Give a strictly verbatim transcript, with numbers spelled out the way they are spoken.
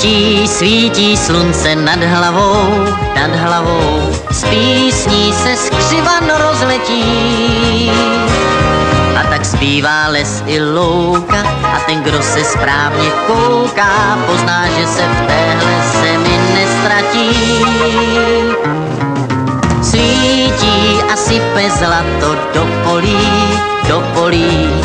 Svítí, svítí slunce nad hlavou, nad hlavou, s písní se skřivan rozletí. A tak zpívá les i louka a ten, kdo se správně kouká, pozná, že se v téhle zemi nestratí. Svítí a sype zlato do polí, do polí,